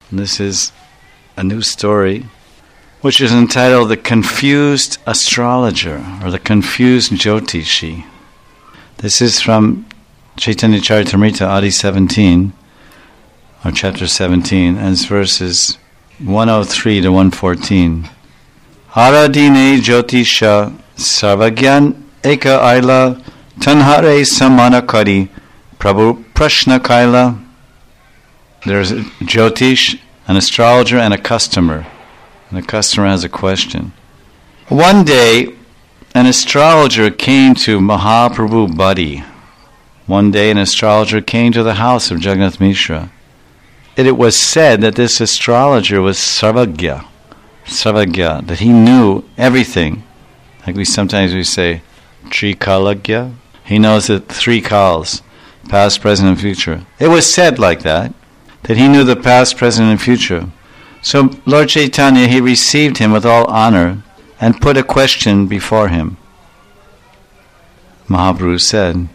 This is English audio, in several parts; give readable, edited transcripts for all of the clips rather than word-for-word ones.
And this is a new story, which is entitled The Confused Astrologer, or The Confused Jyotishi. This is from Chaitanya Charitamrita, Adi 17, or chapter 17, and it's verses 103 to 114. Aradine Jyotisha Sarvagyan Eka Aila Tanhare Samanakari Prabhu Prashna Kaila. There's a Jyotish, an astrologer, and a customer. And the customer has a question. One day, an astrologer came to Mahaprabhu Badi. One day, an astrologer came to the house of Jagannath Mishra. It was said that this astrologer was Sarvagya, that he knew everything. Like sometimes we say, Trikalagya. He knows the three kals, past, present, and future. It was said like that he knew the past, present, and future. So Lord Chaitanya, he received him with all honor and put a question before him. Mahaprabhu said,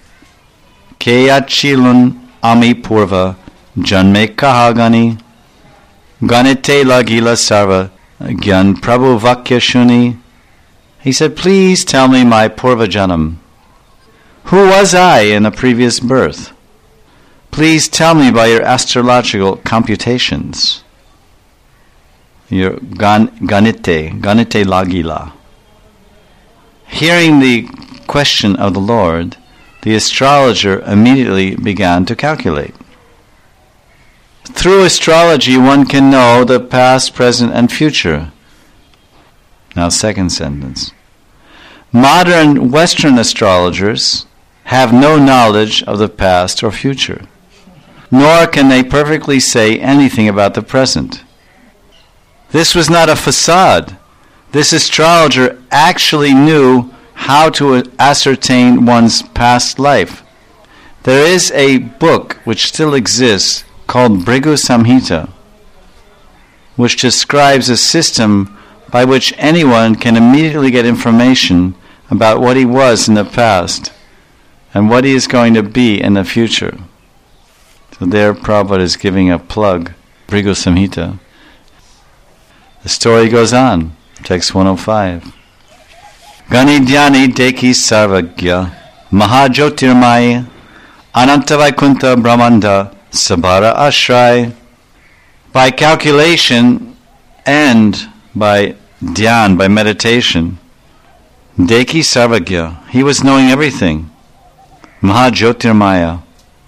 Keyachilun ami purva janme kahagani ganite lagila sarva gyan prabhu vakya shuni. He said, please tell me my purva janam. Who was I in a previous birth? Please tell me by your astrological computations. Your ganite lagila. Hearing the question of the Lord, the astrologer immediately began to calculate. Through astrology, one can know the past, present, and future. Now, second sentence. Modern Western astrologers have no knowledge of the past or future, nor can they perfectly say anything about the present. This was not a facade. This astrologer actually knew how to ascertain one's past life. There is a book which still exists called Bhrigu Samhita, which describes a system by which anyone can immediately get information about what he was in the past and what he is going to be in the future. So there Prabhupada is giving a plug, Bhrigu Samhita. The story goes on, text 105. Gani Dhyani Deki Sarvagya Mahajyotirmaya Anantavaikunta Brahmanda Sabara Ashray. By calculation and by dhyan, by meditation, Deki Sarvagya, he was knowing everything. Mahajyotirmaya.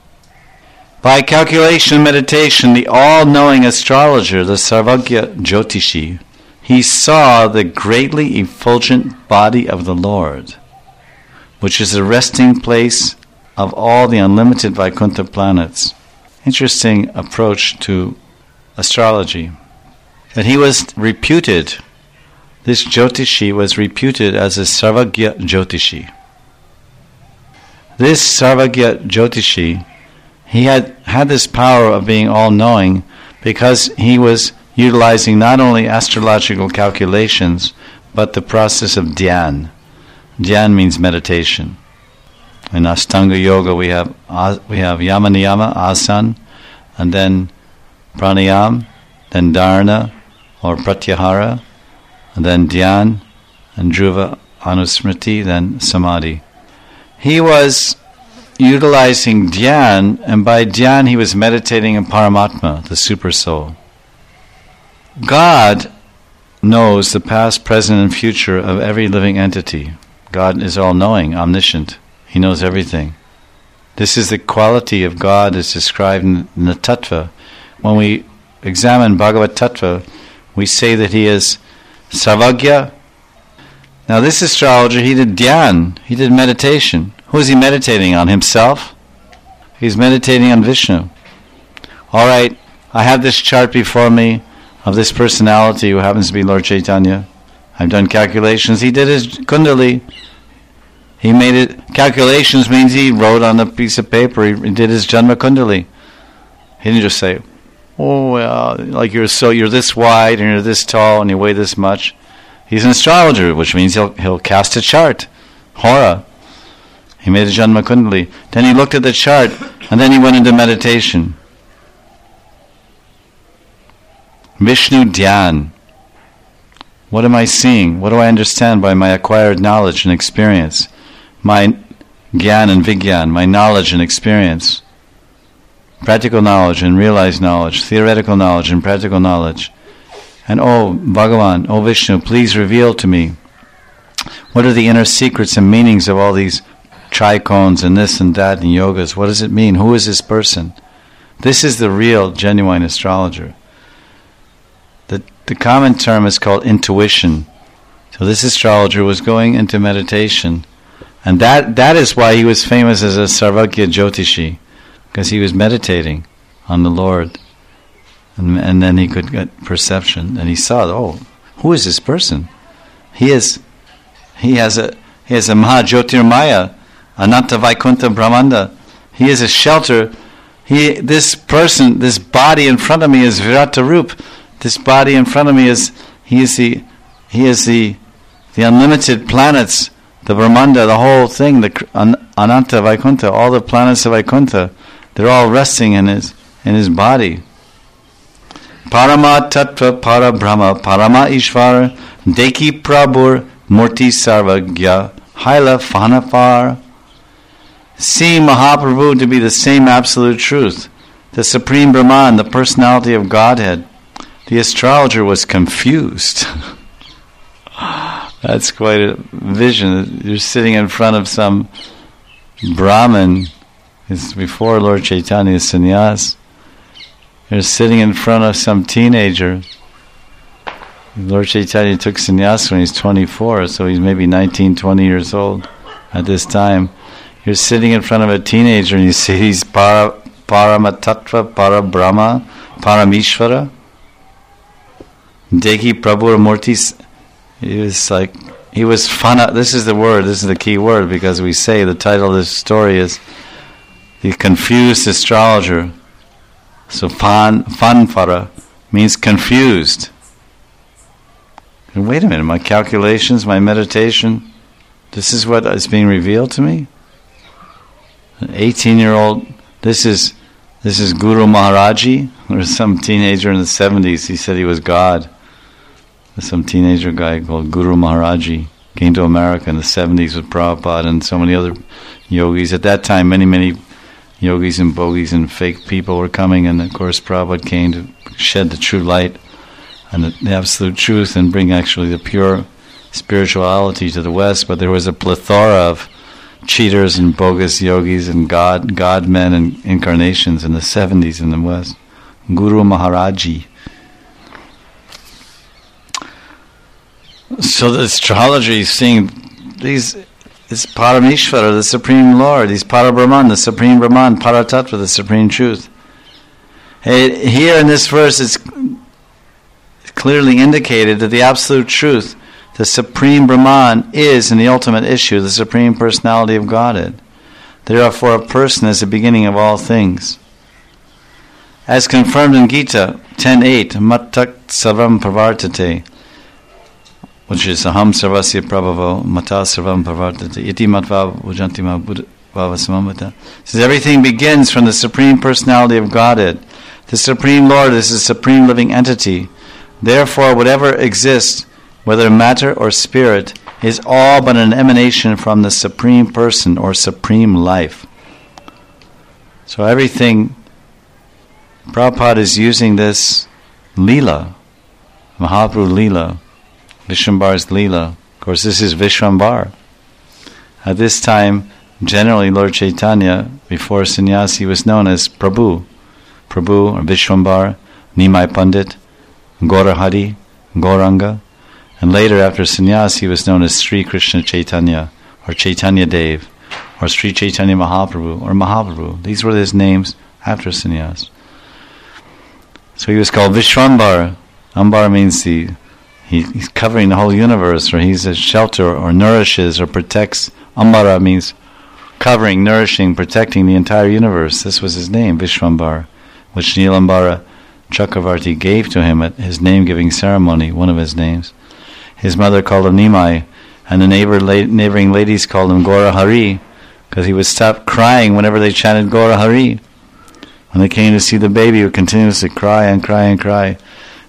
By calculation and meditation, the all-knowing astrologer, the Sarvagya Jyotishi, he saw the greatly effulgent body of the Lord, which is the resting place of all the unlimited Vaikuntha planets. Interesting approach to astrology. And he was reputed, this Jyotishi was reputed as a Sarvagya Jyotishi. This Sarvagya Jyotishi, he had this power of being all-knowing because he was utilizing not only astrological calculations, but the process of dhyan. Dhyan means meditation. In Ashtanga Yoga, we have Yama Niyama, Asana, and then Pranayam, then Dharana, or Pratyahara, and then Dhyan, and Dhruva Anusmriti, then Samadhi. He was utilizing dhyan, and by dhyan he was meditating in Paramatma, the Super Soul. God knows the past, present, and future of every living entity. God is all-knowing, omniscient. He knows everything. This is the quality of God as described in the Tattva. When we examine Bhagavad Tattva, we say that he is Sarvagya. Now this astrologer, he did dhyan, he did meditation. Who is he meditating on? Himself? He's meditating on Vishnu. All right, I have this chart before me of this personality who happens to be Lord Chaitanya. I've done calculations. He did his Kundali. He made it. Calculations means he wrote on a piece of paper. He did his Janma Kundali. He didn't just say, like you're this wide and you're this tall and you weigh this much. He's an astrologer, which means he'll cast a chart. Hora. He made a Janma Kundali. Then he looked at the chart, and then he went into meditation. Vishnu Dhyan. What am I seeing? What do I understand by my acquired knowledge and experience? My Gyan and Vigyan, my knowledge and experience. Practical knowledge and realized knowledge, theoretical knowledge and practical knowledge. And Bhagavan, Vishnu, please reveal to me, what are the inner secrets and meanings of all these trikones and this and that and yogas? What does it mean? Who is this person? This is the real, genuine astrologer. The common term is called intuition. So this astrologer was going into meditation. And that is why he was famous as a Sarvagya Jyotishi, because he was meditating on the Lord. And then he could get perception. And he saw, who is this person? He has a Mahajyotirmaya, Ananta Vaikuntha Brahmanda. He is a shelter. This person, this body in front of me is Virata Rup. This body in front of me is the unlimited planets, the Brahmanda, the whole thing, the Ananta Vaikuntha, all the planets of Vaikuntha, they're all resting in his body. Parama Tattva Para Brahma Parama Ishvara Deki Prabhur Murti Sarvagya Haila Fanafar. See Mahaprabhu to be the same absolute truth, the Supreme Brahman, the personality of Godhead. The astrologer was confused. That's quite a vision. You're sitting in front of some Brahmin. It's before Lord Chaitanya's sannyas. You're sitting in front of some teenager. Lord Chaitanya took sannyas when he's 24, so he's maybe 19, 20 years old at this time. You're sitting in front of a teenager and you say he's Paramatattva, Para-Brahma, Paramishvara. Deki Prabhu Murti. He was fun. This is the word, this is the key word, because we say the title of this story is The Confused Astrologer. So Fanfara means confused. And wait a minute, my calculations, my meditation, this is what is being revealed to me? An 18-year-old, this is Guru Maharaji, or some teenager in the 70s, he said he was God. Some teenager guy called Guru Maharaji came to America in the 70s with Prabhupada and so many other yogis. At that time, many yogis and bogies and fake people were coming, and of course Prabhupada came to shed the true light and the absolute truth and bring actually the pure spirituality to the West. But there was a plethora of cheaters and bogus yogis and God men and incarnations in the 70s in the West. Guru Maharaji. So the astrology is seeing this Parameshvara, the Supreme Lord, these Parabrahman, the Supreme Brahman, Paratattva, the Supreme Truth. Here in this verse it's clearly indicated that the absolute truth, the Supreme Brahman, is in the ultimate issue, the Supreme Personality of Godhead. Therefore a person is the beginning of all things. As confirmed in Gita 10.8, Mattak Sarvam Pravartate, which is Aham Sarvasya Prabhavo, Mata Sarvam Pravartate, Iti Matva Vujantima Bhava Samamata. Says everything begins from the Supreme Personality of Godhead. The Supreme Lord is the Supreme Living Entity. Therefore, whatever exists, whether matter or spirit, is all but an emanation from the Supreme Person or Supreme Life. So everything, Prabhupada is using this Leela, Mahaprabhu Leela, Vishwambar's Leela. Of course, this is Vishwambar. At this time, generally Lord Chaitanya, before sannyas, he was known as Prabhu or Vishwambar, Nimai Pandit, Gaurahari, Gauranga. And later, after sannyas, he was known as Sri Krishna Chaitanya, or Chaitanya Dev, or Sri Chaitanya Mahaprabhu, or Mahaprabhu. These were his names after sannyas. So he was called Vishwambar. Ambar means he's covering the whole universe, or he's a shelter, or nourishes, or protects. Ambara means covering, nourishing, protecting the entire universe. This was his name, Vishwambar, which Nilambara Chakravarti gave to him at his name-giving ceremony, one of his names. His mother called him Nimai, and the neighboring ladies called him Gaurahari, because he would stop crying whenever they chanted Gaurahari. When they came to see the baby, he would continuously cry and cry and cry.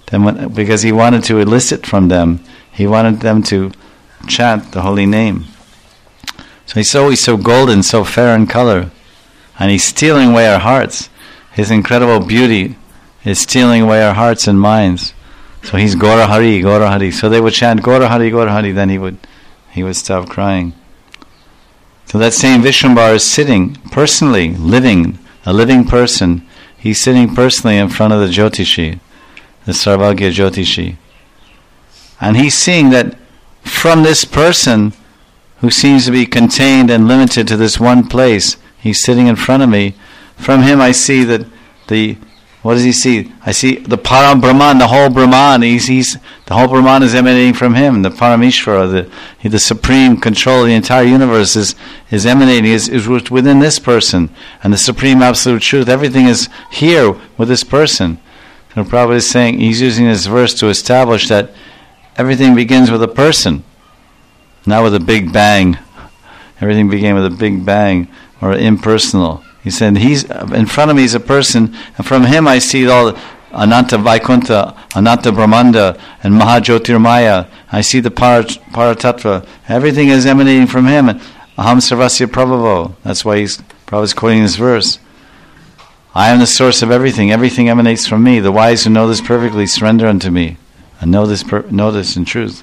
Then because he wanted to elicit from them, he wanted them to chant the holy name. So he's always so golden, so fair in color. And he's stealing away our hearts. His incredible beauty is stealing away our hearts and minds. So he's Gaura Hari, Gaura Hari. So they would chant Gaura Hari, Gaura Hari, then he would stop crying. So that same Vishwambar is sitting personally, living, a living person. He's sitting personally in front of the Jyotishi, the Sarvagya Jyotishi. And he's seeing that from this person who seems to be contained and limited to this one place, he's sitting in front of me. From him I see that what does he see? I see the Param Brahman, the whole Brahman. The whole Brahman is emanating from him. The Parameshvara, the supreme control of the entire universe is emanating, is within this person. And the supreme absolute truth, everything is here with this person. So Prabhupada is saying, he's using this verse to establish that everything begins with a person, not with a big bang. Everything began with a big bang, or impersonal. He said, he's in front of me is a person, and from him I see all Ananta Vaikuntha, Ananta Brahmanda, and Mahajyotirmaya. I see the Paratattva. Everything is emanating from him. Aham Sarvasya Prabhavo. That's why Prabhupada's quoting this verse. I am the source of everything. Everything emanates from me. The wise who know this perfectly surrender unto me, and know this in truth.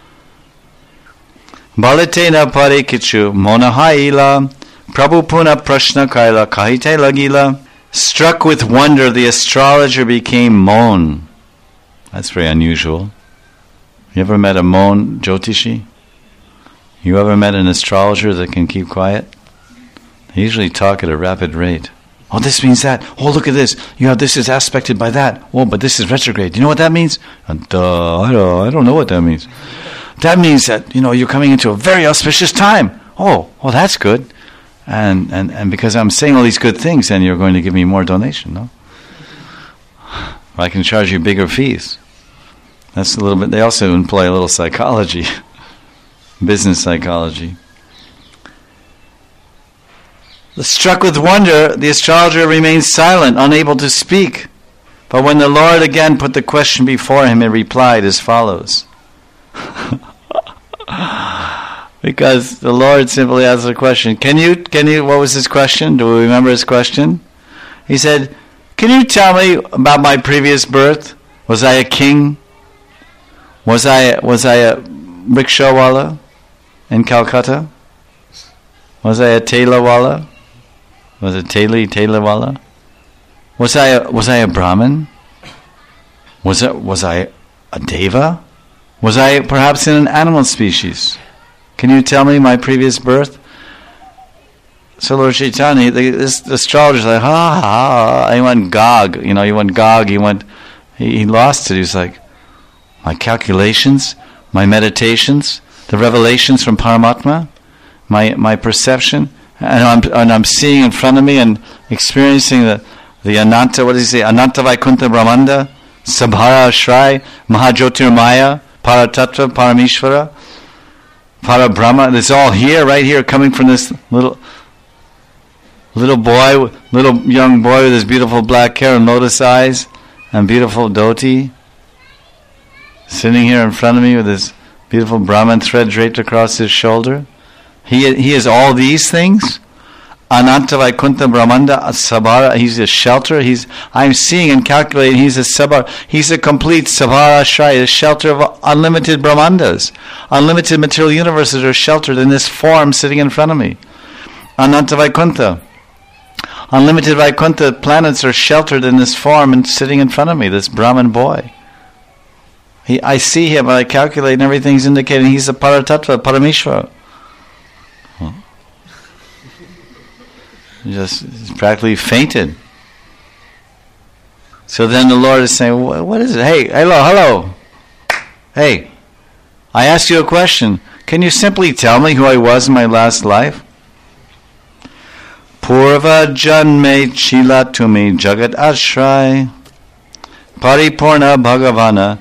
Balatena pare kichu monahaila Prabhu Puna Prashna Kaila Kahite Lagila. Struck with wonder, the astrologer became Mon. That's very unusual. You ever met a Mon Jyotishi? You ever met an astrologer that can keep quiet? They usually talk at a rapid rate. Oh, this means that. Oh, look at this. This is aspected by that. Oh, but this is retrograde. Do you know what that means? I don't know what that means. That means that, you're coming into a very auspicious time. Oh, that's good. And because I'm saying all these good things, then you're going to give me more donation, no? I can charge you bigger fees. That's a little bit. They also employ a little psychology, business psychology. Struck with wonder, the astrologer remained silent, unable to speak. But when the Lord again put the question before him, he replied as follows. Because the Lord simply asked the question, can you, what was his question? Do we remember his question? He said, can you tell me about my previous birth? Was I a king? Was I a rickshawala in Calcutta? Was I a tailawala? Was it tailawala? Was I a Brahmin? Was I a deva? Was I perhaps in an animal species? Can you tell me my previous birth? So Lord Chaitanya, this astrologer's like, he went Gog. He lost it. He was like, my calculations, my meditations, the revelations from Paramatma, my perception, and I'm seeing in front of me and experiencing the Ananta, what does he say? Ananta Vaikuntha Brahmanda, Sabhara Ashray, Mahajyotirmaya, Paratattva, Parameshvara, Parabrahma. It's all here, right here, coming from this little young boy with his beautiful black hair and lotus eyes and beautiful dhoti, sitting here in front of me with his beautiful Brahman thread draped across his shoulder. He is all these things. Ananta Vaikuntha Brahmanda Sabhara. He's a shelter. I'm seeing and calculating. He's a Sabhara. He's a complete Sabhara Ashray, a shelter of unlimited Brahmandas. Unlimited material universes are sheltered in this form sitting in front of me. Ananta Vaikuntha. Unlimited Vaikuntha planets are sheltered in this form and sitting in front of me, this Brahman boy. I see him, I calculate, and everything's indicating he's a Paratattva, Parameshvara. He's practically fainted. So then the Lord is saying, what is it? Hey, hello. Hey, I asked you a question. Can you simply tell me who I was in my last life? Purva janme chila tumi jagat ashray paripurna bhagavana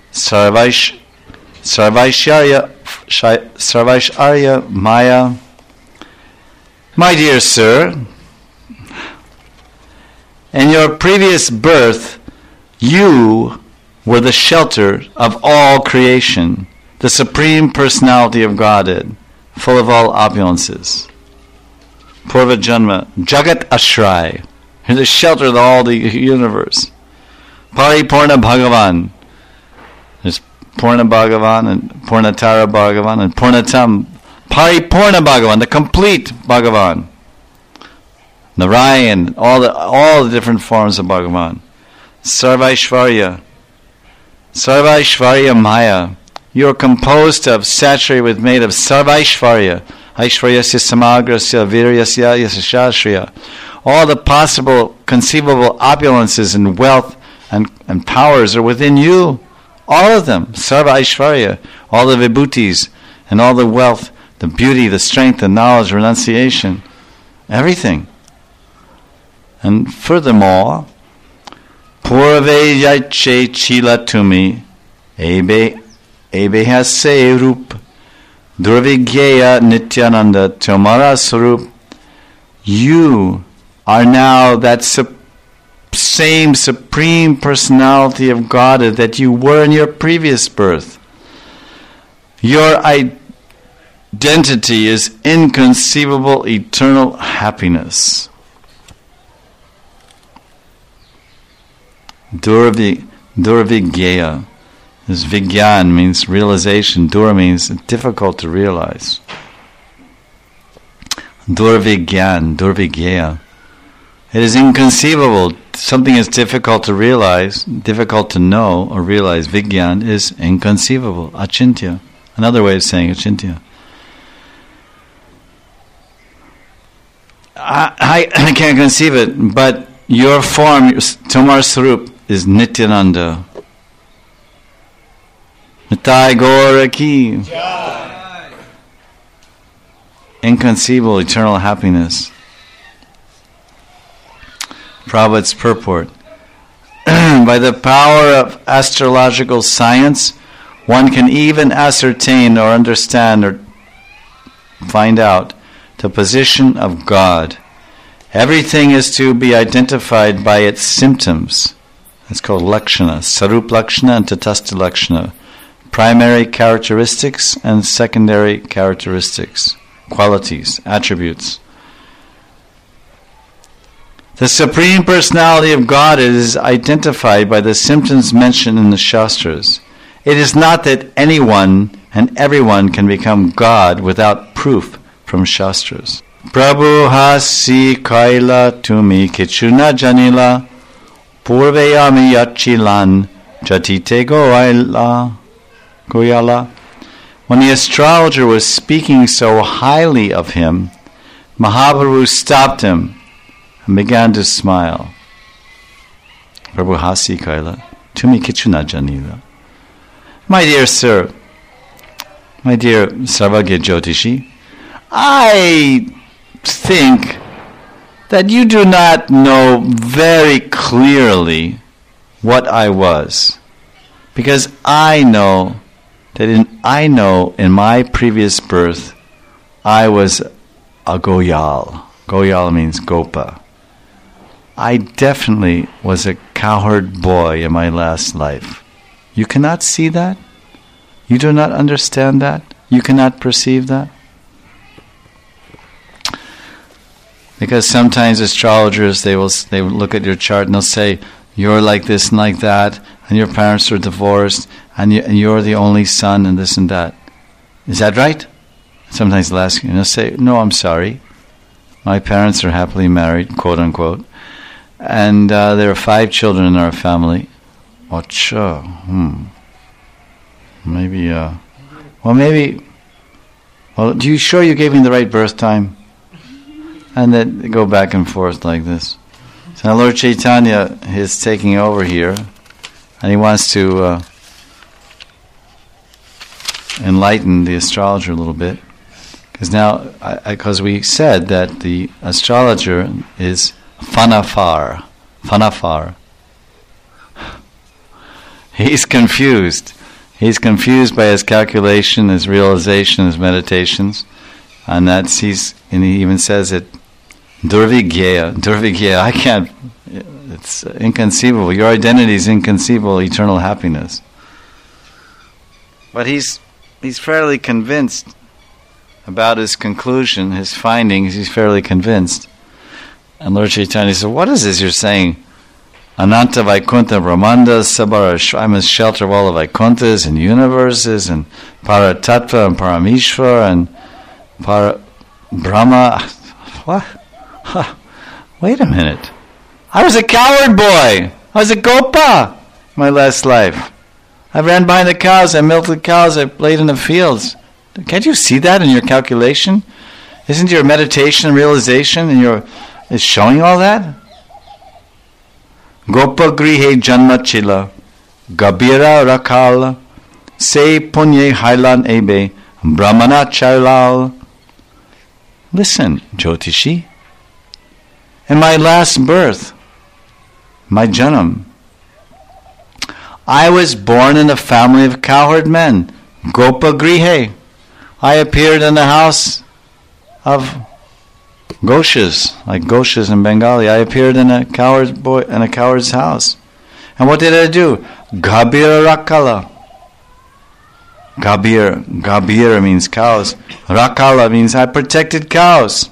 sarvaisharya maya. My dear sir, in your previous birth, you were the shelter of all creation, the Supreme Personality of Godhead, full of all opulences. Purva Janma, Jagat Ashray, the shelter of all the universe. Paripurna Bhagavan, there's Purna Bhagavan and Purnatara Bhagavan and Purnatam. Paripurna Bhagavan, the complete Bhagavan. Narayan, all the different forms of Bhagavan. Sarvaishvarya, Sarvaishvarya Maya. You are composed of, saturated with, made of Sarvaishvarya. Aishvaryasya Samagrasya Viryasya Yasashashriya. All the possible, conceivable opulences and wealth and powers are within you. All of them. Sarva Aishvarya. All the vibhutis and all the wealth, the beauty, the strength, the knowledge, renunciation. Everything. And furthermore, Purve Yache Chila Tumi Ebe Hase Rup Durvigyeya Nityananda Tomara Sarup. You are now that same Supreme Personality of God that you were in your previous birth. Your identity is inconceivable eternal happiness. Durvigyeya. This Vigyan means realization. Dur means difficult to realize. Durvigyeya. It is inconceivable. Something is difficult to realize, difficult to know or realize. Vigyan is inconceivable. Achintya. Another way of saying achintya. I can't conceive it, but your form, Tomar Sarup, is Nityananda. Nitai Gaura Ki. Inconceivable eternal happiness. Prabhupada's purport. By the power of astrological science, one can even ascertain or understand or find out the position of God. Everything is to be identified by its symptoms. It's called Lakshana, Sarup Lakshana and Tatastha Lakshana. Primary characteristics and secondary characteristics, qualities, attributes. The Supreme Personality of God is identified by the symptoms mentioned in the Shastras. It is not that anyone and everyone can become God without proof from Shastras. Prabhu hasi kaila tumi kichuna janila purveyami yachilan jatite goyala. When the astrologer was speaking so highly of him, Mahaprabhu stopped him and began to smile. Prabhu hasi kaila tumi kichuna janila. My dear sir, my dear Sarvagya Jyotishi, I think that you do not know very clearly what I was, because I know in my previous birth I was a Goyal. Goyal means Gopa. I definitely was a cowherd boy in my last life. You cannot see that? You do not understand that? You cannot perceive that? Because sometimes astrologers, they will look at your chart and they'll say, you're like this and like that, and your parents are divorced, and you're the only son, and this and that. Is that right? Sometimes they'll ask you, and they'll say, no, I'm sorry. My parents are happily married, quote unquote, and there are 5 children in our family. Acha, maybe, well, do you sure you gave me the right birth time? And then they go back and forth like this. So now Lord Chaitanya is taking over here, and he wants to enlighten the astrologer a little bit. Because we said that the astrologer is fanafar. He's confused. He's confused by his calculation, his realization, his meditations, and he even says it. Durvigyeya, I can't. It's inconceivable. Your identity is inconceivable, eternal happiness. But he's fairly convinced about his conclusion, his findings. He's fairly convinced. And Lord Chaitanya said, what is this you're saying? Ananta Vaikuntha Brahmanda Sabara, I must shelter of all the Vaikunthas and universes and Paratattva and Parameshwar and Brahma. What? Huh. Wait a minute. I was a coward boy. I was a gopa my last life. I ran behind the cows, I milked the cows, I played in the fields. Can't you see that in your calculation? Isn't your meditation and realization is showing all that? Gopa grihe janma chila, gabira rakal, se punye hailan ebe, brahmana chailal. Listen, Jyotishi. In my last birth, my janam, I was born in a family of cowherd men. Gopa grihe. I appeared in the house of Goshas, like Goshas in Bengali. I appeared in a coward's house. And what did I do? Gabir Rakala. Gabir means cows. Rakala means I protected cows.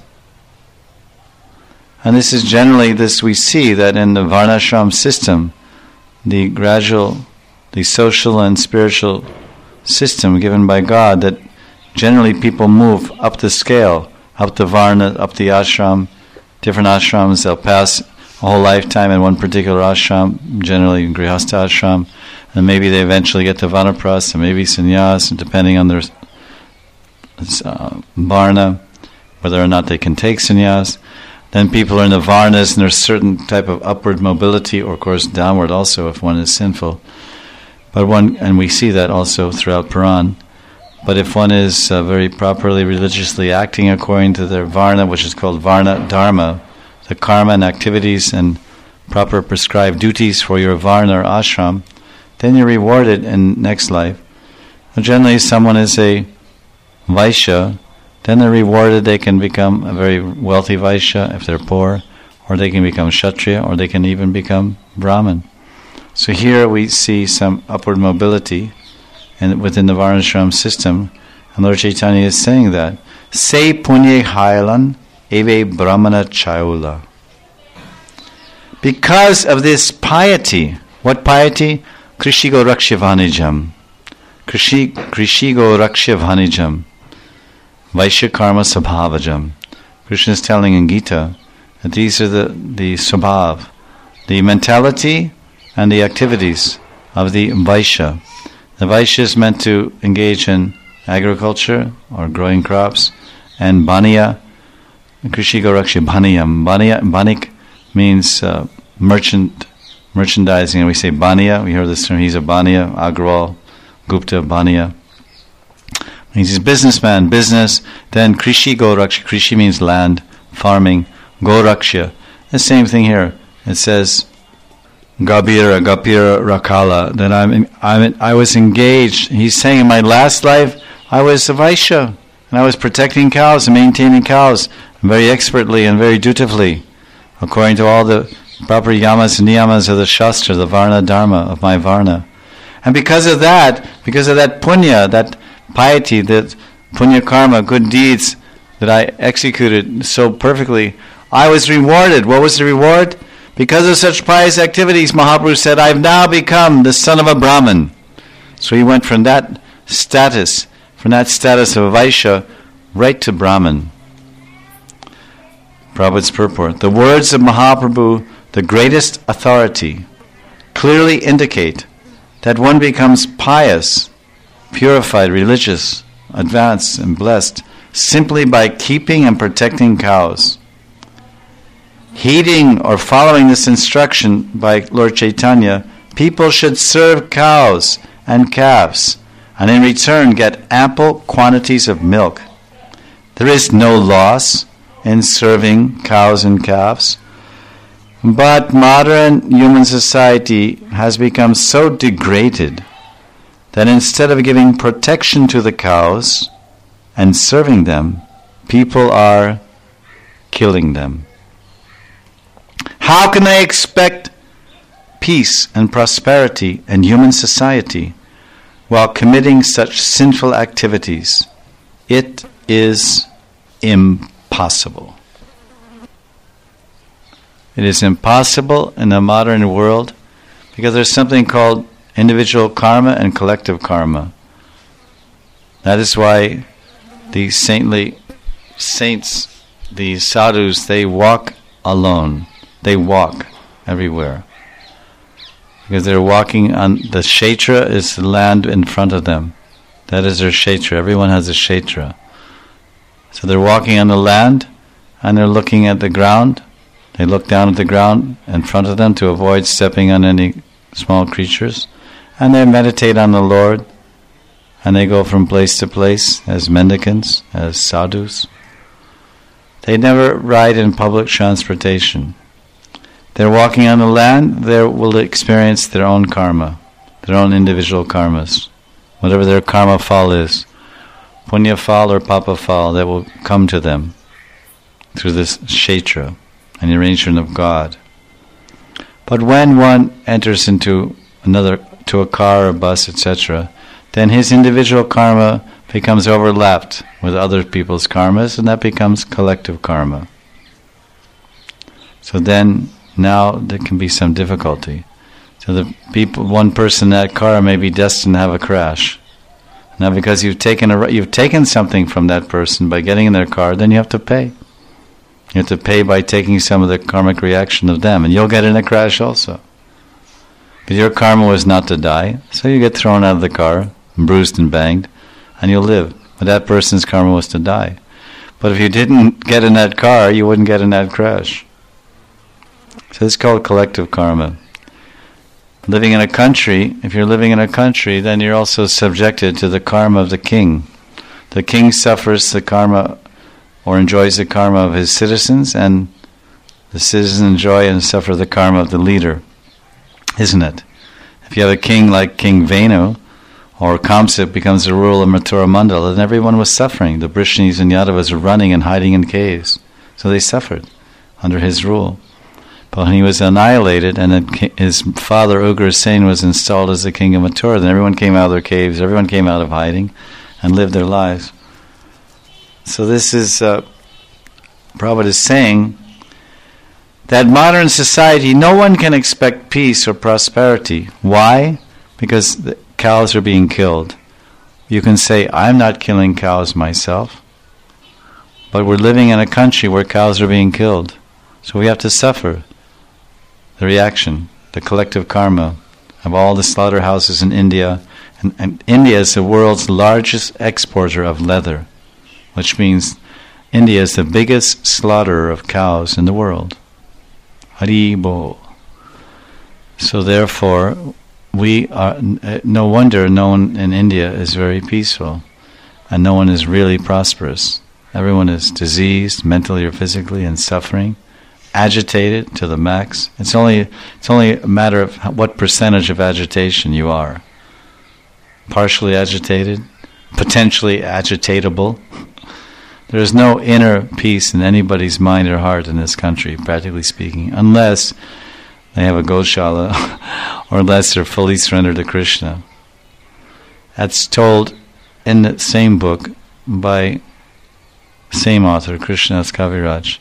And this is generally this we see that in the Varnashram system, the social and spiritual system given by God, that generally people move up the scale, up the Varna, up the ashram, different ashrams. They'll pass a whole lifetime in one particular ashram, generally Grihastha ashram, and maybe they eventually get to Vanaprastha, and maybe sannyas, depending on their Varna, whether or not they can take sannyas. Then people are in the Varnas, and there's certain type of upward mobility, or of course downward also if one is sinful. And we see that also throughout Puran. But if one is very properly religiously acting according to their Varna, which is called Varna Dharma, the karma and activities and proper prescribed duties for your Varna or ashram, then you're rewarded in next life. And generally, someone is a Vaishya, then they're rewarded. They can become a very wealthy Vaishya if they're poor, or they can become Kshatriya, or they can even become Brahmin. So here we see some upward mobility within the Varnashram system, and Lord Chaitanya is saying that Se punye hailan eve brahmana chaula. Because of this piety, what piety? Krishigo rakshivanijam. Krishigo rakshivanijam. Vaishya karma sabhavajam. Krishna is telling in Gita that these are the sabhav, the mentality and the activities of the Vaishya. The Vaishya is meant to engage in agriculture or growing crops, and Baniya, Krishigo Rakshi Baniyam. Banik means merchandising, and we say Baniya, we hear this term, he's a Baniya, Agrawal, Gupta, Baniya. Means he's a businessman, business. Then Krishigo Rakshi, Krishi means land, farming, Go Rakshya. The same thing here. It says, Gapira Rakala, that I was engaged. He's saying in my last life I was a Vaishya, and I was protecting cows and maintaining cows very expertly and very dutifully, according to all the proper yamas and niyamas of the Shastra, the Varna Dharma of my Varna. And because of that punya, that piety, that punya karma, good deeds that I executed so perfectly, I was rewarded. What was the reward? Because of such pious activities, Mahaprabhu said, I've now become the son of a Brahmin. So he went from that status of a Vaishya right to Brahmin. Prabhupada's purport. The words of Mahaprabhu, the greatest authority, clearly indicate that one becomes pious, purified, religious, advanced, and blessed simply by keeping and protecting cows. Heeding or following this instruction by Lord Chaitanya, people should serve cows and calves, and in return get ample quantities of milk. There is no loss in serving cows and calves, but modern human society has become so degraded that instead of giving protection to the cows and serving them, people are killing them. How can they expect peace and prosperity in human society while committing such sinful activities? It is impossible. It is impossible in the modern world because there's something called individual karma and collective karma. That is why the saintly saints, the sadhus, they walk alone. They walk everywhere. Because they're walking on the kshetra is the land in front of them. That is their kshetra. Everyone has a kshetra. So they're walking on the land and they're looking at the ground. They look down at the ground in front of them to avoid stepping on any small creatures. And they meditate on the Lord. And they go from place to place as mendicants, as sadhus. They never ride in public transportation. They're walking on the land, they will experience their own karma, their own individual karmas. Whatever their karma fall is, punya fall or papa fall, that will come to them through this kshetra, an arrangement of God. But when one enters into to a car or bus, etc., then his individual karma becomes overlapped with other people's karmas, and that becomes collective karma. So then, now there can be some difficulty. So the one person in that car may be destined to have a crash. Now, because you've taken something from that person by getting in their car, then you have to pay. You have to pay by taking some of the karmic reaction of them, and you'll get in a crash also. Because your karma was not to die, so you get thrown out of the car, and bruised and banged, and you'll live. But that person's karma was to die. But if you didn't get in that car, you wouldn't get in that crash. So it's called collective karma. Living in a country, if you're living in a country, then you're also subjected to the karma of the king. The king suffers the karma or enjoys the karma of his citizens, and the citizens enjoy and suffer the karma of the leader. Isn't it? If you have a king like King Venu, or Kamsa becomes the ruler of Mathura Mandala, then everyone was suffering. The Brishnis and Yadavas were running and hiding in caves. So they suffered under his rule. But when he was annihilated and then his father Ugrasen was installed as the king of Mathura, then everyone came out of their caves, everyone came out of hiding and lived their lives. So this is, Prabhupada is saying that modern society, no one can expect peace or prosperity. Why? Because the cows are being killed. You can say, I'm not killing cows myself, but we're living in a country where cows are being killed. So we have to suffer the reaction, the collective karma of all the slaughterhouses in India. And India is the world's largest exporter of leather, which means India is the biggest slaughterer of cows in the world. Hari Bol. So therefore, we are, no wonder no one in India is very peaceful, and no one is really prosperous. Everyone is diseased, mentally or physically, and suffering, agitated to the max. It's only a matter of what percentage of agitation you are. Partially agitated, potentially agitatable. There is no inner peace in anybody's mind or heart in this country, practically speaking, unless they have a Goshala or unless they're fully surrendered to Krishna. That's told in the same book by same author, Krishnadas Kaviraj.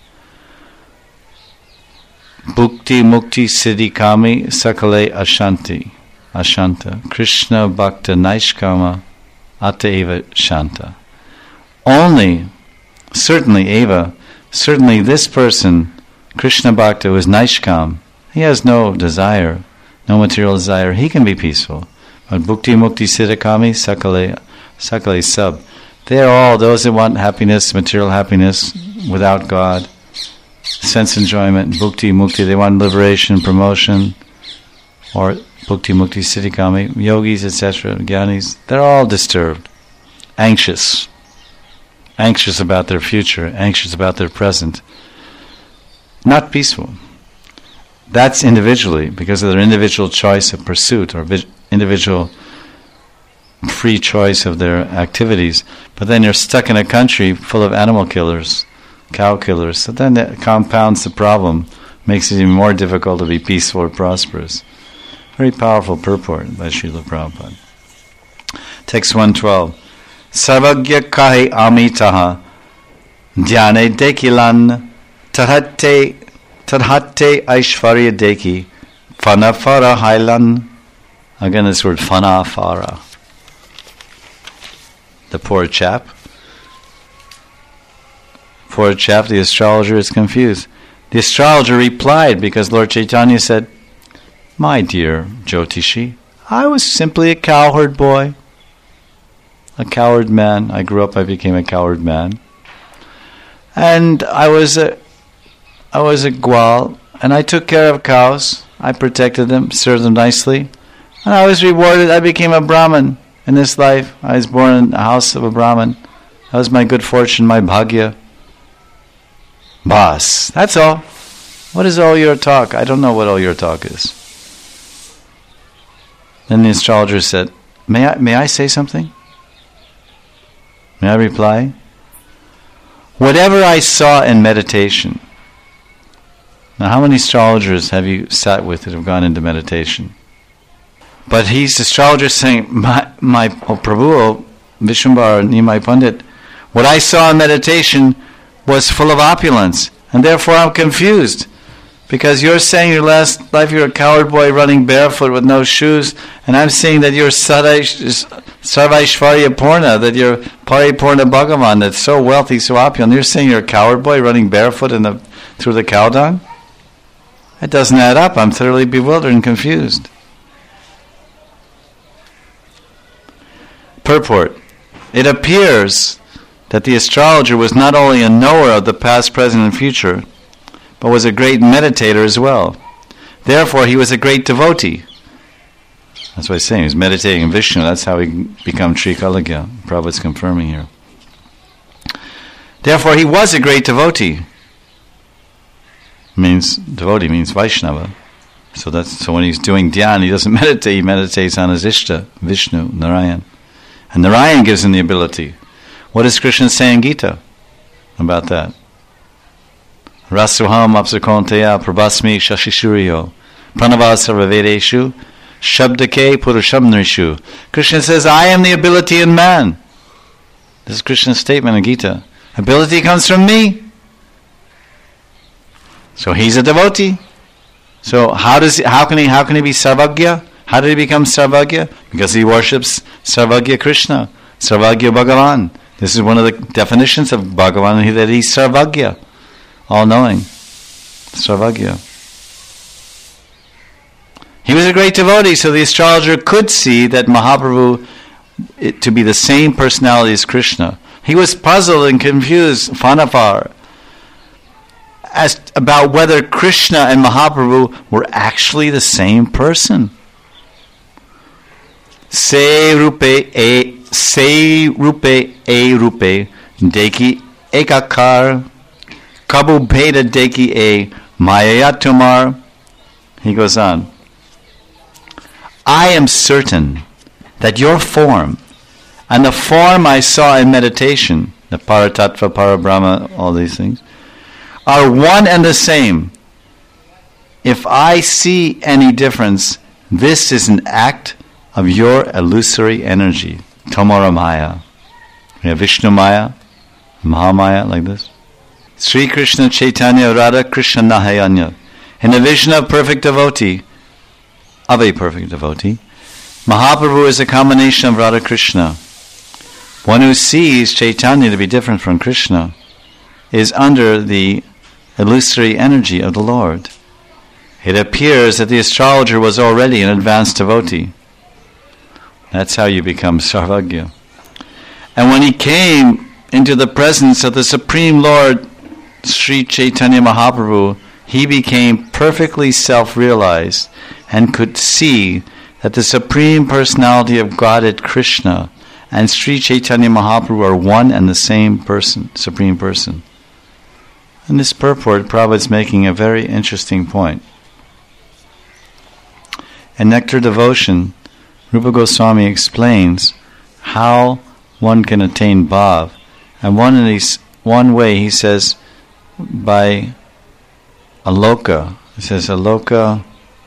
Bhukti Mukti Siddhi Kami Sakale Ashanta Krishna Bhakta Naishkama Ateva Shanta. Only, certainly this person, Krishna Bhakta, who is Naishkam, he has no desire, no material desire, he can be peaceful. But Bhukti Mukti Siddhi Kami Sakale Sab. They are all those that want happiness, material happiness without God, sense enjoyment, bhukti, mukti, they want liberation, promotion, or bhukti, mukti, siddhikami, yogis, etc., jnanis, they're all disturbed, anxious about their future, anxious about their present, not peaceful. That's individually, because of their individual choice of pursuit, or individual free choice of their activities. But then you're stuck in a country full of animal killers, cow killers, so then that compounds the problem makes it even more difficult to be peaceful or prosperous. Very powerful purport by Srila Prabhupada. Text 112. Sarvagya kahi amitaha dhyane dekilan tadhate aishvarya deki fanafara hailan. Again, this word fanafara. The poor chap. Poor chap, the astrologer is confused. The astrologer replied because Lord Chaitanya said, "My dear Jyotishi, I was simply a cowherd boy. A coward man. I grew up, I became a coward man. And I was a gwal, and I took care of cows. I protected them, served them nicely. And I was rewarded. I became a Brahmin in this life. I was born in the house of a Brahmin. That was my good fortune, my bhagya. Boss, that's all. What is all your talk? I don't know what all your talk is." Then the astrologer said, May I say something? May I reply? Whatever I saw in meditation. Now, how many astrologers have you sat with that have gone into meditation? But the astrologer saying, Prabhu, Vishwambara, Nimai Pandit, what I saw in meditation was full of opulence, and therefore I'm confused. Because you're saying your last life you're a coward boy running barefoot with no shoes, and I'm saying that you're Sarvaishvarya Purna, that you're Paripurna Bhagavan, that's so wealthy, so opulent. You're saying you're a coward boy running barefoot through the cow dung? It doesn't add up. I'm thoroughly bewildered and confused. Purport. It appears that the astrologer was not only a knower of the past, present, and future, but was a great meditator as well. Therefore, he was a great devotee. That's what he's saying. He was meditating in Vishnu. That's how he became Trikalagya. Prabhupada's confirming here. Therefore, he was a great devotee. Devotee means Vaishnava. So when he's doing dhyan, he doesn't meditate. He meditates on his Ishta, Vishnu, Narayan. And Narayan gives him the ability. What does Krishna say in Gita about that? Rasuham apsakonteya prabhasmi shashishuriyo pranavad sarvavedeshu shabdake purusham nrishu. Krishna says, I am the ability in man. This is Krishna's statement in Gita. Ability comes from me. So he's a devotee. So how can he be Sarvagya? How did he become Sarvagya? Because he worships Sarvagya Krishna, Sarvagya Bhagavan. This is one of the definitions of Bhagavan, that he's Sarvagya, all-knowing. Sarvagya. He was a great devotee, so the astrologer could see that Mahaprabhu to be the same personality as Krishna. He was puzzled and confused, Fanafar, as about whether Krishna and Mahaprabhu were actually the same person. Se rupe e rupe deki ekakar kabu bheda deki e mayayatumar. He goes on. I am certain that your form and the form I saw in meditation, the Paratattva, Parabrahma, all these things, are one and the same. If I see any difference, this is an act of your illusory energy, Tomara Maya. We have Vishnu Maya, Mahamaya, like this. Sri Krishna Chaitanya Radha Krishna Nahayanya. In the vision of a perfect devotee, Mahaprabhu is a combination of Radha Krishna. One who sees Chaitanya to be different from Krishna is under the illusory energy of the Lord. It appears that the astrologer was already an advanced devotee. That's how you become Sarvagya. And when he came into the presence of the Supreme Lord, Sri Chaitanya Mahaprabhu, he became perfectly self-realized and could see that the Supreme Personality of Godhead Krishna and Sri Chaitanya Mahaprabhu are one and the same person, Supreme Person. In this purport, Prabhupada is making a very interesting point. In Nectar Devotion, Rupa Goswami explains how one can attain bhav. And one way he says, by aloka, It says aloka,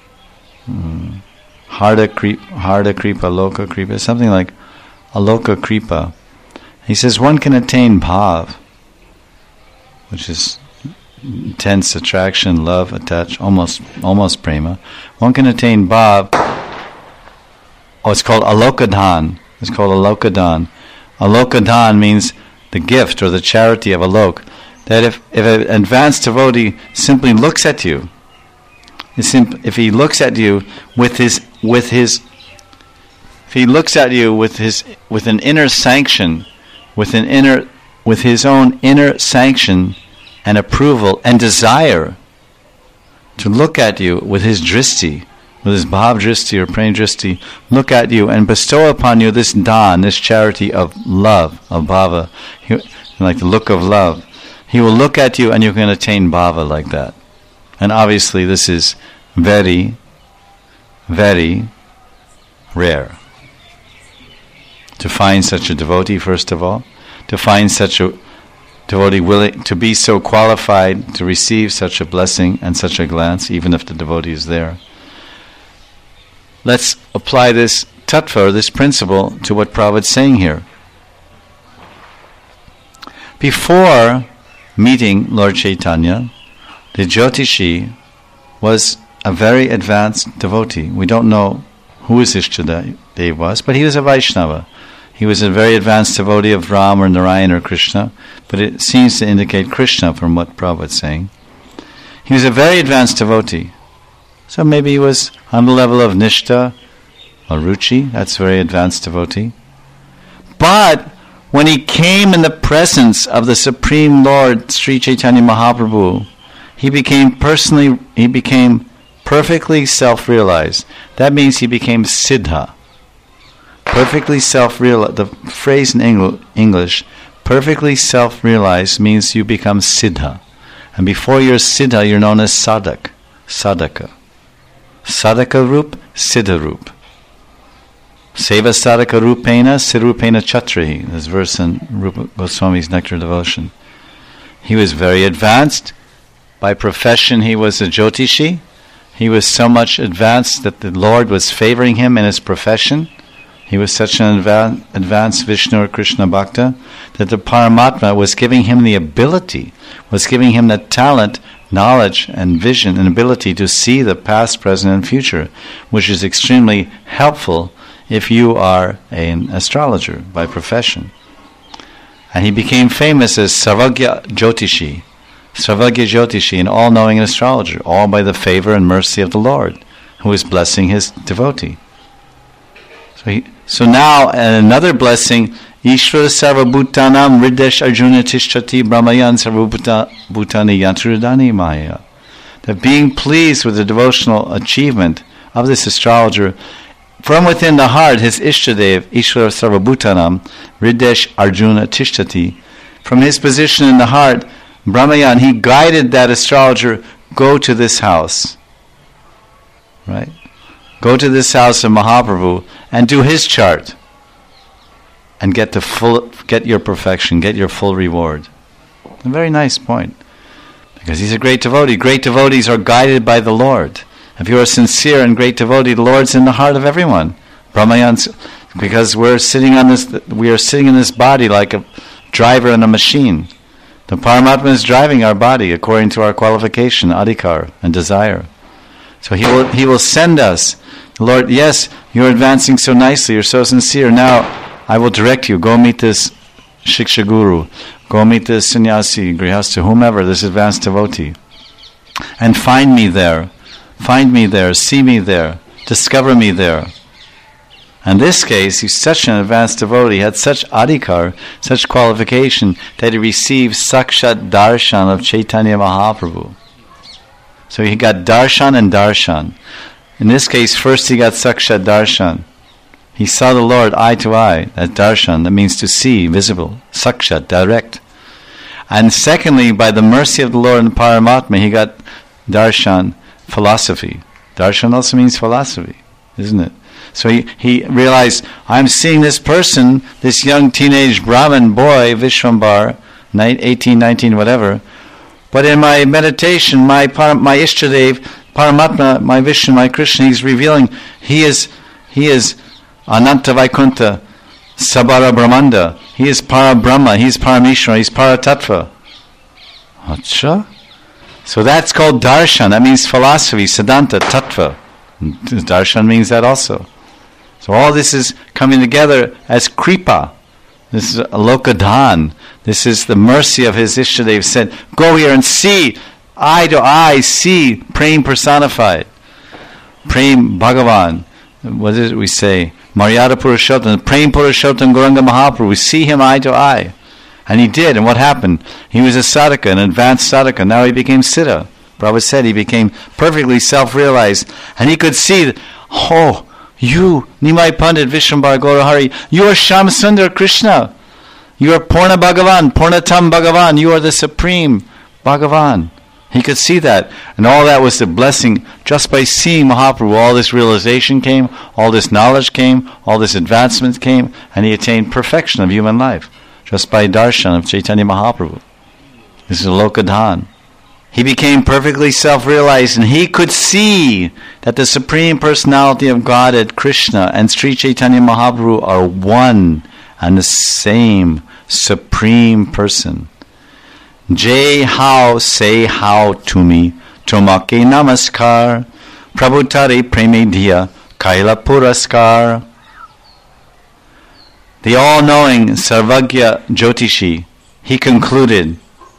harda kripa, aloka kripa, something like aloka kripa. He says one can attain bhav, which is intense attraction, love, attach, almost prema. One can attain bhav. Oh, it's called alokadhan. It's called alokadhan. Alokadhan means the gift or the charity of alok. That if an advanced devotee simply looks at you, if he looks at you with an inner sanction, with his own inner sanction and approval and desire to look at you with his dristi, with his bhav dristi or prem dristi, look at you and bestow upon you this dan, this charity of love, of bhava, like the look of love. He will look at you and you can attain bhava like that. And obviously this is very, very rare. To find such a devotee, first of all, to find such a devotee willing to be so qualified to receive such a blessing and such a glance, even if the devotee is there. Let's apply this tattva, this principle, to what Prabhupada's saying here. Before meeting Lord Chaitanya, the Jyotishi was a very advanced devotee. We don't know who his Ishtadev was, but he was a Vaishnava. He was a very advanced devotee of Ram or Narayan or Krishna, but it seems to indicate Krishna from what Prabhupada is saying. He was a very advanced devotee. So maybe he was on the level of Nishta or Ruchi, that's very advanced devotee. But when he came in the presence of the Supreme Lord Sri Chaitanya Mahaprabhu, he became perfectly self-realized. That means he became siddha. Perfectly self-realized, the phrase in English, perfectly self-realized means you become siddha. And before you're siddha, you're known as sadhak, sadhaka. Sadhaka rup, siddha rup. Seva sadhaka rupena, sirupena chatrahi. This verse in Rupa Goswami's Nectar Devotion. He was very advanced. By profession, he was a Jyotishi. He was so much advanced that the Lord was favoring him in his profession. He was such an advanced Vishnu or Krishna Bhakta that the Paramatma was giving him the ability, was giving him the talent, knowledge and vision and ability to see the past, present and future, which is extremely helpful if you are an astrologer by profession. And he became famous as Sarvagya Jyotishi, an all-knowing astrologer, all by the favor and mercy of the Lord, who is blessing his devotee. So now another blessing, Ishvara Sarvabhutanam Ridesh Arjuna Tishtati Brahmayan Sarvabhutani Yantrudani Maya. That being pleased with the devotional achievement of this astrologer, from within the heart, his Ishtadev, Ishvara Sarvabhutanam Ridesh Arjuna Tishtati, from his position in the heart, Brahmayan, he guided that astrologer, go to this house. Right? Go to this house of Mahaprabhu and do his chart and get your perfection, get your full reward. A very nice point. Because he's a great devotee. Great devotees are guided by the Lord. If you're a sincere and great devotee, the Lord's in the heart of everyone. Brahmayan's, because we are sitting in this body like a driver in a machine. The Paramatma is driving our body according to our qualification, adhikar, and desire. So he will send us. Lord, yes, you're advancing so nicely, you're so sincere. Now I will direct you. Go meet this Shiksha Guru. Go meet this sannyasi, grihastha, whomever, this advanced devotee. And find me there. Find me there. See me there. Discover me there. In this case, he's such an advanced devotee, had such adhikar, such qualification, that he received sakshat darshan of Chaitanya Mahaprabhu. So he got darshan and darshan. In this case, first he got sakshat darshan. He saw the Lord eye to eye. That darshan, that means to see, visible. Sakshat, direct. And secondly, by the mercy of the Lord and Paramatma, he got darshan, philosophy. Darshan also means philosophy, isn't it? So he realized, I'm seeing this person, this young teenage Brahmin boy, Vishwambar, 18, 19, whatever. But in my meditation, my Ishtadev, Paramatma, my Vishnu, my Krishna. He's revealing He is Ananta Vaikuntha, Sabara Brahmanda. He is Para Brahma, He is Parameshwara, He is Para Tattva. Acha? So that's called darshan. That means philosophy, Siddhanta, Tattva. Darshan means that also. So all this is coming together as kripa. This is alokadhan. This is the mercy of his Ishtadev said, go here and see, eye to eye, see Prem personified. Prem Bhagavan. What did we say? Maryada Purushottam, Prem Purushottam Gauranga Mahaprabhu. We see him eye to eye. And he did, and what happened? He was a sadhaka, an advanced sadhaka. Now he became siddha. Prabhupada said he became perfectly self-realized. And he could see, that, you, Nimai Pandit, Vishwambar Gaurahari, you are Shyamsundar Krishna. You are Purna Bhagavan, Purnatam Bhagavan. You are the supreme Bhagavan. He could see that. And all that was the blessing. Just by seeing Mahaprabhu, all this realization came, all this knowledge came, all this advancement came, and he attained perfection of human life. Just by darshan of Chaitanya Mahaprabhu. This is Lokadhan. He became perfectly self-realized, and he could see that the Supreme Personality of Godhead, Krishna, and Sri Chaitanya Mahaprabhu are one and the same Supreme Person. Jai how, say how to me, Tomake namaskar, Prabhutare premediya, Kaila puraskar. The all-knowing Sarvagya Jyotishi, he concluded,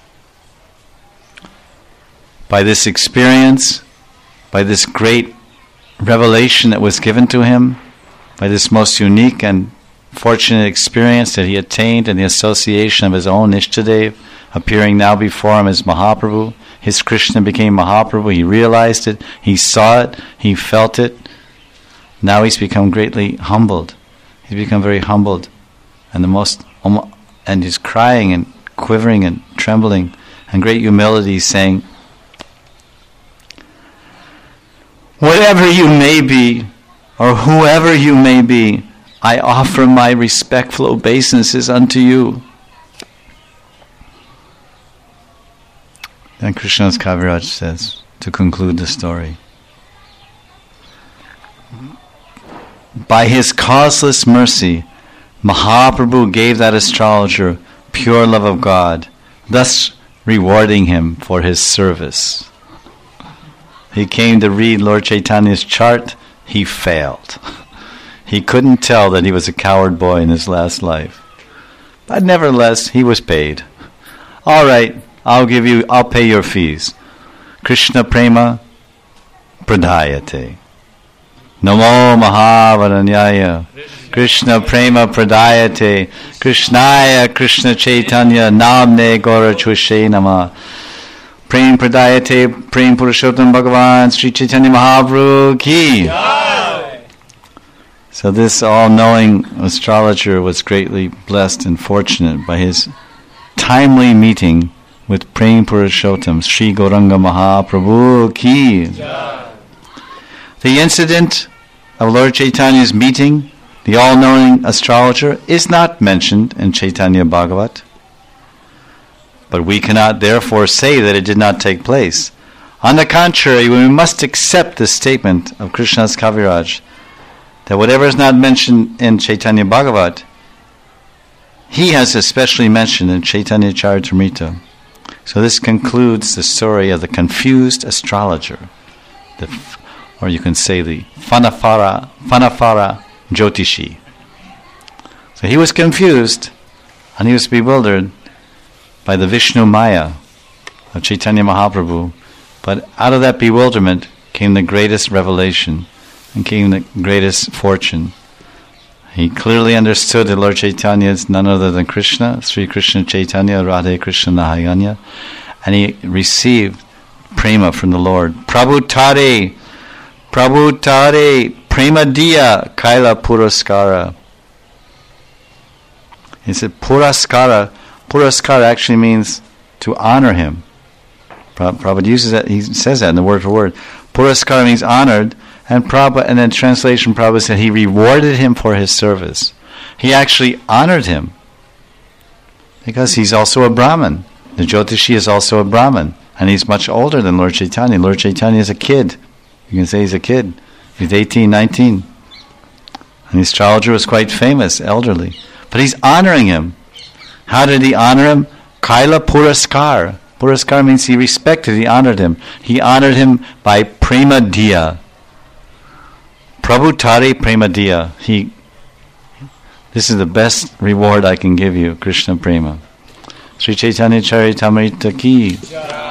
by this experience, by this great revelation that was given to him, by this most unique and fortunate experience that he attained in the association of his own Ishtadev, appearing now before him as Mahaprabhu. His Krishna became Mahaprabhu. He realized it, he saw it, he felt it. Now he's become greatly humbled. He's become very humbled, and and he's crying and quivering and trembling, and great humility, saying, whatever you may be, or whoever you may be, I offer my respectful obeisances unto you. Then Krishnadas Kaviraj says, to conclude the story, by his causeless mercy, Mahaprabhu gave that astrologer pure love of God, thus rewarding him for his service. He came to read Lord Chaitanya's chart, he failed. He couldn't tell that he was a coward boy in his last life. But nevertheless, he was paid. All right, I'll pay your fees. Krishna Prema Pradayate. Namo Mahavaranyaya. Krishna Prema Pradayate. Krishnaya Krishna Chaitanya Namne Gaura Chushe Nama. Prem Pradayate, Prem Purushottam Bhagavan, Sri Chaitanya Mahaprabhu Ki. So this all-knowing astrologer was greatly blessed and fortunate by his timely meeting with Prem Purushottam, Sri Gauranga Mahaprabhu Ki. The incident of Lord Chaitanya's meeting, the all-knowing astrologer, is not mentioned in Chaitanya Bhagavat. But we cannot therefore say that it did not take place. On the contrary, we must accept the statement of Krishnadas Kaviraj that whatever is not mentioned in Chaitanya Bhagavat, he has especially mentioned in Chaitanya Charitamrita. So this concludes the story of the confused astrologer, or you can say the Fanafara Jyotishi. So he was confused and he was bewildered by the Vishnu Maya of Chaitanya Mahaprabhu, but out of that bewilderment came the greatest revelation and came the greatest fortune. He clearly understood that Lord Chaitanya is none other than Krishna, Sri Krishna Chaitanya, Radhe Krishna Nahayanya, and he received prema from the Lord. Prabhu Tare, prema diya, kaila puraskara. He said puraskara. Puraskara actually means to honor him. Prabhupada uses that, he says that in the word for word. Puraskara means honored, and then translation Prabhupada said he rewarded him for his service. He actually honored him because he's also a Brahmin. The Jyotishi is also a Brahmin, and he's much older than Lord Chaitanya. Lord Chaitanya is a kid, You can say he's a kid. He's 18, 19. And the astrologer was quite famous, elderly. But he's honoring him. How did he honor him? Kaila Puraskar. Puraskar means he respected, he honored him. He honored him by Prema Diya. Prabhutari Prema Diya. This is the best reward I can give you, Krishna Prema. Sri Chaitanya Charitamrita ki.